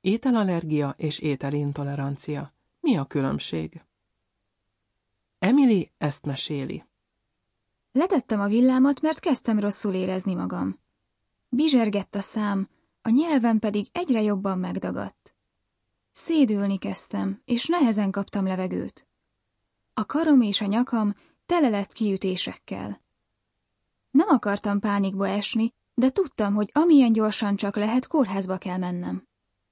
Ételallergia és ételintolerancia. Mi a különbség? Emily ezt meséli. Letettem a villámat, mert kezdtem rosszul érezni magam. Bizsergett a szám, a nyelvem pedig egyre jobban megdagadt. Szédülni kezdtem, és nehezen kaptam levegőt. A karom és a nyakam tele lett kiütésekkel. Nem akartam pánikba esni, de tudtam, hogy amilyen gyorsan csak lehet, kórházba kell mennem.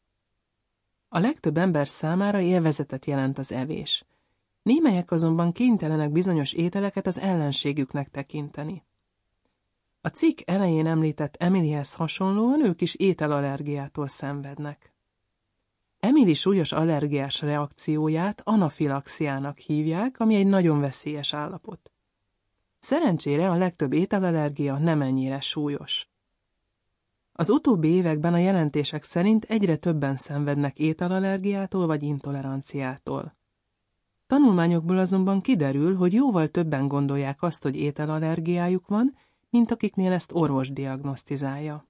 A legtöbb ember számára élvezetet jelent az evés. Némelyek azonban kénytelenek bizonyos ételeket az ellenségüknek tekinteni. A cikk elején említett Emilyhez hasonlóan ők is ételallergiától szenvednek. Emily súlyos allergiás reakcióját anafilaxiának hívják, ami egy nagyon veszélyes állapot. Szerencsére a legtöbb ételallergia nem ennyire súlyos. Az utóbbi években a jelentések szerint egyre többen szenvednek ételallergiától vagy intoleranciától. Tanulmányokból azonban kiderül, hogy jóval többen gondolják azt, hogy ételallergiájuk van, mint akiknél ezt orvos diagnosztizálja.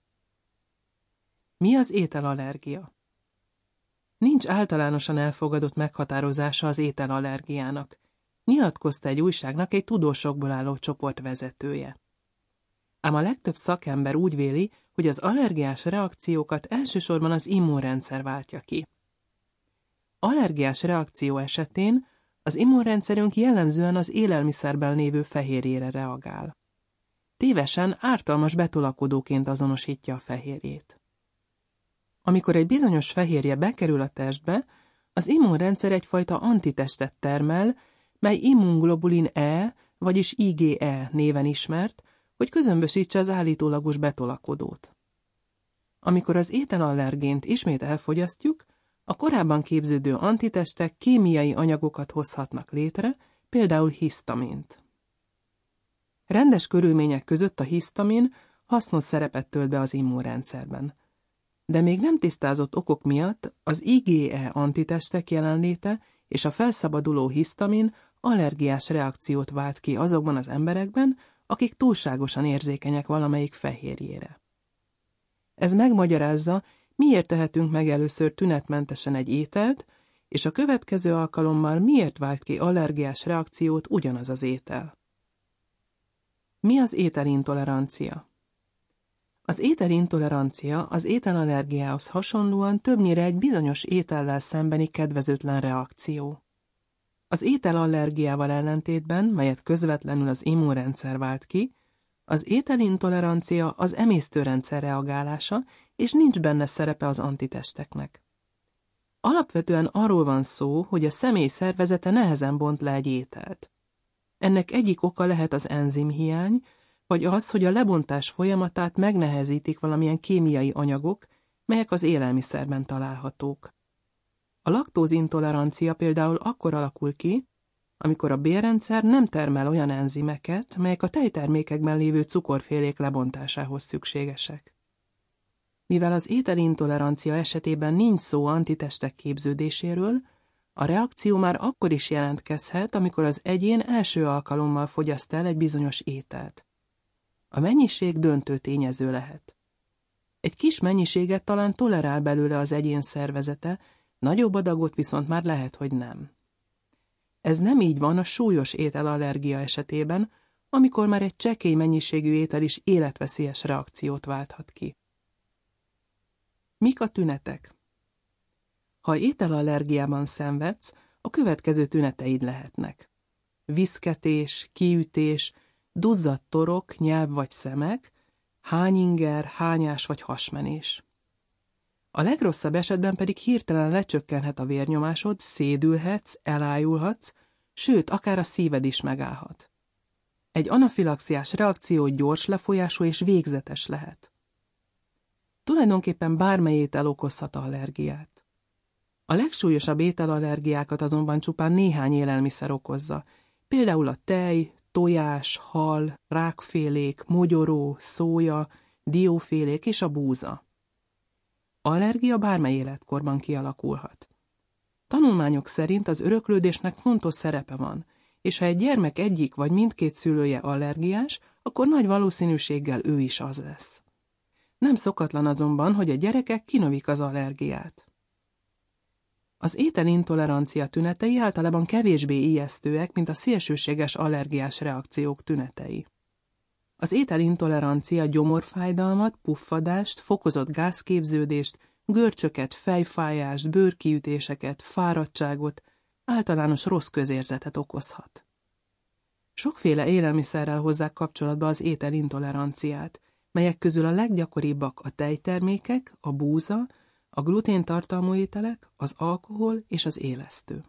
Mi az ételallergia? Nincs általánosan elfogadott meghatározása az ételallergiának, nyilatkozta egy újságnak egy tudósokból álló csoport vezetője. Ám a legtöbb szakember úgy véli, hogy az allergiás reakciókat elsősorban az immunrendszer váltja ki. Allergiás reakció esetén az immunrendszerünk jellemzően az élelmiszerben lévő fehérjére reagál. Tévesen ártalmas betolakodóként azonosítja a fehérjét. Amikor egy bizonyos fehérje bekerül a testbe, az immunrendszer egyfajta antitestet termel, mely immunglobulin E, vagyis IgE néven ismert, hogy közömbösítse az állítólagos betolakodót. Amikor az ételallergént ismét elfogyasztjuk, a korábban képződő antitestek kémiai anyagokat hozhatnak létre, például hisztamint. Rendes körülmények között a hisztamin hasznos szerepet tölt be az immunrendszerben. De még nem tisztázott okok miatt az IgE antitestek jelenléte és a felszabaduló hisztamin allergiás reakciót vált ki azokban az emberekben, akik túlságosan érzékenyek valamelyik fehérjére. Ez megmagyarázza, miért tehetünk meg először tünetmentesen egy ételt, és a következő alkalommal miért vált ki allergiás reakciót ugyanaz az étel. Mi az ételintolerancia? Az ételintolerancia az ételallergiához hasonlóan többnyire egy bizonyos étellel szembeni kedvezőtlen reakció. Az ételallergiával ellentétben, melyet közvetlenül az immunrendszer vált ki, az ételintolerancia az emésztőrendszer reagálása, és nincs benne szerepe az antitesteknek. Alapvetően arról van szó, hogy a személy szervezete nehezen bont le egy ételt. Ennek egyik oka lehet az enzimhiány, vagy az, hogy a lebontás folyamatát megnehezítik valamilyen kémiai anyagok, melyek az élelmiszerben találhatók. A laktózintolerancia például akkor alakul ki, amikor a bélrendszer nem termel olyan enzimeket, melyek a tejtermékekben lévő cukorfélék lebontásához szükségesek. Mivel az ételintolerancia esetében nincs szó antitestek képződéséről, a reakció már akkor is jelentkezhet, amikor az egyén első alkalommal fogyaszt el egy bizonyos ételt. A mennyiség döntő tényező lehet. Egy kis mennyiséget talán tolerál belőle az egyén szervezete, nagyobb adagot viszont már lehet, hogy nem. Ez nem így van a súlyos ételallergia esetében, amikor már egy csekély mennyiségű étel is életveszélyes reakciót válthat ki. Mik a tünetek? Ha ételallergiában szenvedsz, a következő tüneteid lehetnek: viszketés, kiütés, duzzadt torok, nyelv vagy szemek, hányinger, hányás vagy hasmenés. A legrosszabb esetben pedig hirtelen lecsökkenhet a vérnyomásod, szédülhetsz, elájulhatsz, sőt, akár a szíved is megállhat. Egy anafilaxiás reakció gyors lefolyású és végzetes lehet. Tulajdonképpen bármely étel okozhat allergiát. A legsúlyosabb ételallergiákat azonban csupán néhány élelmiszer okozza, például a tej, tojás, hal, rákfélék, mogyoró, szója, diófélék és a búza. Allergia bármely életkorban kialakulhat. Tanulmányok szerint az öröklődésnek fontos szerepe van, és ha egy gyermek egyik vagy mindkét szülője allergiás, akkor nagy valószínűséggel ő is az lesz. Nem szokatlan azonban, hogy a gyerekek kinövik az allergiát. Az ételintolerancia tünetei általában kevésbé ijesztőek, mint a szélsőséges allergiás reakciók tünetei. Az ételintolerancia gyomorfájdalmat, puffadást, fokozott gázképződést, görcsöket, fejfájást, bőrkiütéseket, fáradtságot, általános rossz közérzetet okozhat. Sokféle élelmiszerrel hozzák kapcsolatba az ételintoleranciát, melyek közül a leggyakoribbak a tejtermékek, a búza, a gluténtartalmú ételek, az alkohol és az élesztő.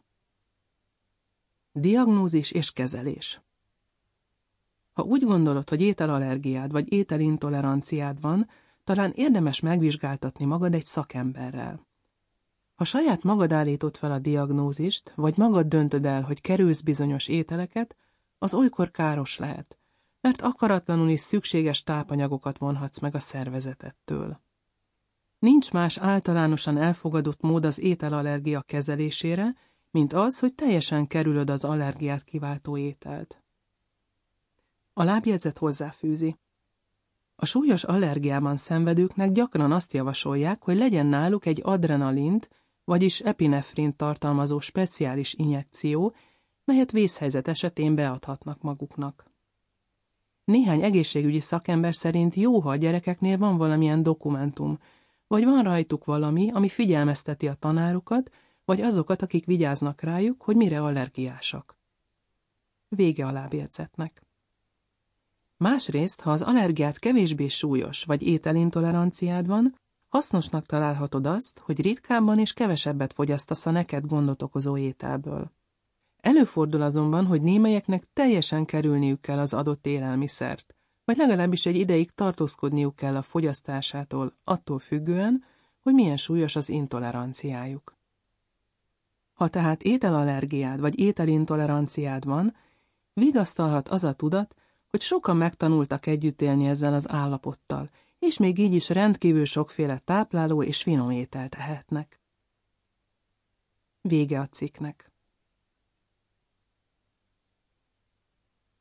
Diagnózis és kezelés. Ha úgy gondolod, hogy ételallergiád vagy ételintoleranciád van, talán érdemes megvizsgáltatni magad egy szakemberrel. Ha saját magad állítod fel a diagnózist, vagy magad döntöd el, hogy kerülsz bizonyos ételeket, az olykor káros lehet, mert akaratlanul is szükséges tápanyagokat vonhatsz meg a szervezetettől. Nincs más általánosan elfogadott mód az ételallergia kezelésére, mint az, hogy teljesen kerülöd az allergiát kiváltó ételt. A lábjegyzet hozzáfűzi. A súlyos allergiában szenvedőknek gyakran azt javasolják, hogy legyen náluk egy adrenalint, vagyis epinefrint tartalmazó speciális injekció, melyet vészhelyzet esetén beadhatnak maguknak. Néhány egészségügyi szakember szerint jó, ha a gyerekeknél van valamilyen dokumentum, vagy van rajtuk valami, ami figyelmezteti a tanárokat, vagy azokat, akik vigyáznak rájuk, hogy mire allergiásak. Vége a lábjegyzetnek. Másrészt, ha az allergiát kevésbé súlyos vagy ételintoleranciád van, hasznosnak találhatod azt, hogy ritkábban és kevesebbet fogyasztasz a neked gondot okozó ételből. Előfordul azonban, hogy némelyeknek teljesen kerülniük kell az adott élelmiszert, vagy legalábbis egy ideig tartózkodniuk kell a fogyasztásától, attól függően, hogy milyen súlyos az intoleranciájuk. Ha tehát ételallergiád vagy ételintoleranciád van, vigasztalhat az a tudat, hogy sokan megtanultak együtt élni ezzel az állapottal, és még így is rendkívül sokféle tápláló és finom ételt ehetnek. Vége a cikknek.